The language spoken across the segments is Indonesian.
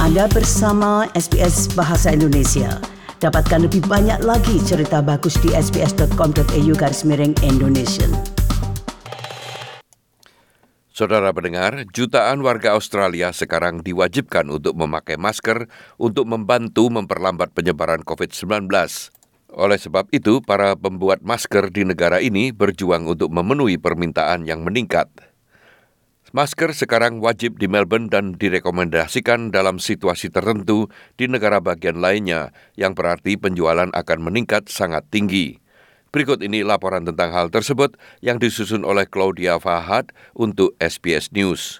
Anda bersama SBS Bahasa Indonesia. Dapatkan lebih banyak lagi cerita bagus di sbs.com.au/Indonesian. Saudara pendengar, jutaan warga Australia sekarang diwajibkan untuk memakai masker untuk membantu memperlambat penyebaran COVID-19. Oleh sebab itu, para pembuat masker di negara ini berjuang untuk memenuhi permintaan yang meningkat. Masker sekarang wajib di Melbourne dan direkomendasikan dalam situasi tertentu di negara bagian lainnya, yang berarti penjualan akan meningkat sangat tinggi. Berikut ini laporan tentang hal tersebut yang disusun oleh Claudia Fahad untuk SBS News.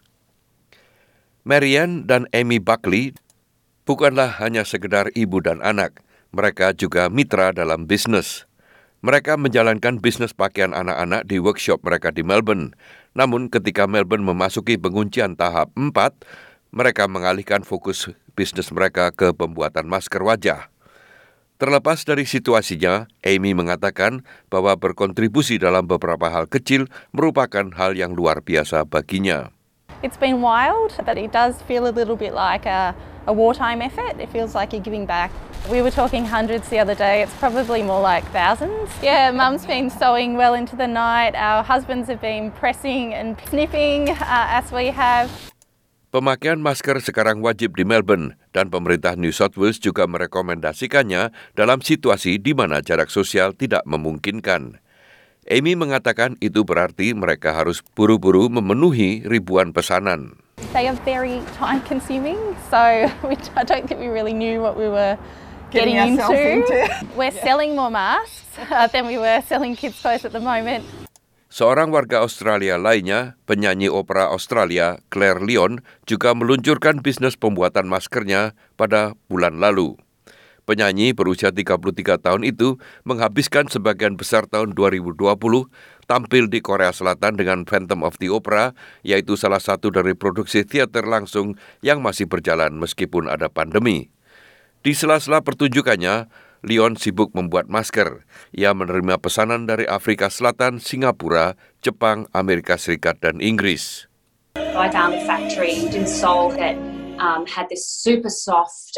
Marianne dan Amy Buckley bukanlah hanya sekedar ibu dan anak, mereka juga mitra dalam bisnis. Mereka menjalankan bisnis pakaian anak-anak di workshop mereka di Melbourne. Namun ketika Melbourne memasuki penguncian tahap 4, mereka mengalihkan fokus bisnis mereka ke pembuatan masker wajah. Terlepas dari situasinya, Amy mengatakan bahwa berkontribusi dalam beberapa hal kecil merupakan hal yang luar biasa baginya. It's been wild, but it does feel a little bit like a wartime effort. It feels like you're giving back. We were talking hundreds the other day. It's probably more like thousands. Yeah, Mum's been sewing well into the night. Our husbands have been pressing and snipping as we have. Pemakaian masker sekarang wajib di Melbourne dan pemerintah New South Wales juga merekomendasikannya dalam situasi di mana jarak sosial tidak memungkinkan. Amy mengatakan itu berarti mereka harus buru-buru memenuhi ribuan pesanan. They are very time consuming, so I don't think we really knew what we were getting into. We're selling more masks than we were selling kids' clothes at the moment. Seorang warga Australia lainnya, penyanyi opera Australia, Claire Lyon, juga meluncurkan bisnis pembuatan maskernya pada bulan lalu. Penyanyi berusia 33 tahun itu menghabiskan sebagian besar tahun 2020 tampil di Korea Selatan dengan Phantom of the Opera, yaitu salah satu dari produksi teater langsung yang masih berjalan meskipun ada pandemi. Di sela-sela pertunjukannya, Leon sibuk membuat masker. Ia menerima pesanan dari Afrika Selatan, Singapura, Jepang, Amerika Serikat, dan Inggris. I found a factory in Seoul that had this super soft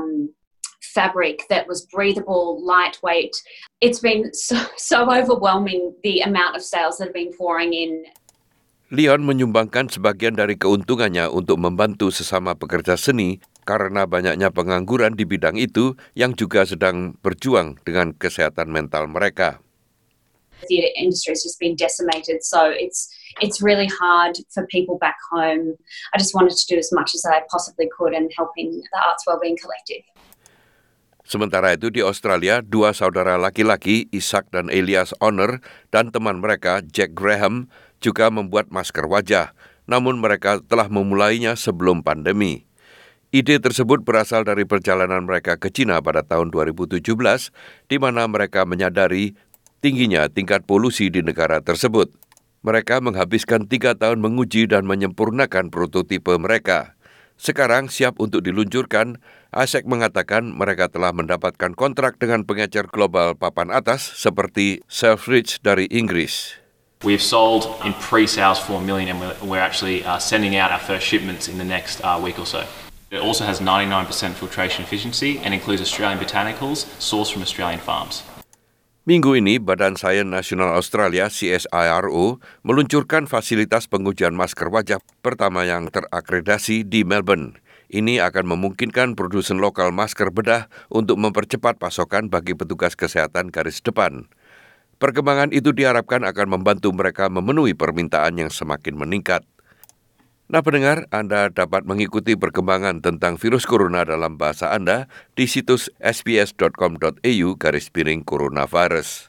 fabric that was breathable, lightweight. It's been so overwhelming the amount of sales that have been pouring in. Leon menyumbangkan sebagian dari keuntungannya untuk membantu sesama pekerja seni karena banyaknya pengangguran di bidang itu yang juga sedang berjuang dengan kesehatan mental mereka. The theatre industry has just been decimated, so it's really hard for people back home. I just wanted to do as much as I possibly could in helping the Arts Wellbeing Collective. Sementara itu di Australia, dua saudara laki-laki, Isaac dan Elias Honor, dan teman mereka, Jack Graham, juga membuat masker wajah, namun mereka telah memulainya sebelum pandemi. Ide tersebut berasal dari perjalanan mereka ke China pada tahun 2017, di mana mereka menyadari tingginya tingkat polusi di negara tersebut. Mereka menghabiskan 3 tahun menguji dan menyempurnakan prototipe mereka. Sekarang siap untuk diluncurkan, Isaac mengatakan mereka telah mendapatkan kontrak dengan pengecer global papan atas seperti Selfridges dari Inggris. We've sold in pre-sales for $1 million, and we're actually sending out our first shipments in the next week or so. It also has 99% filtration efficiency and includes Australian botanicals sourced from Australian farms. Minggu ini, Badan Sains Nasional Australia CSIRO meluncurkan fasilitas pengujian masker wajah pertama yang terakreditasi di Melbourne. Ini akan memungkinkan produsen lokal masker bedah untuk mempercepat pasokan bagi petugas kesehatan garis depan. Perkembangan itu diharapkan akan membantu mereka memenuhi permintaan yang semakin meningkat. Nah pendengar, Anda dapat mengikuti perkembangan tentang virus corona dalam bahasa Anda di situs sbs.com.au/coronavirus.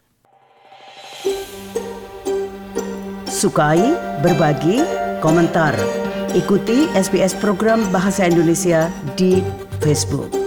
Sukai, berbagi, komentar. Ikuti SBS program Bahasa Indonesia di Facebook.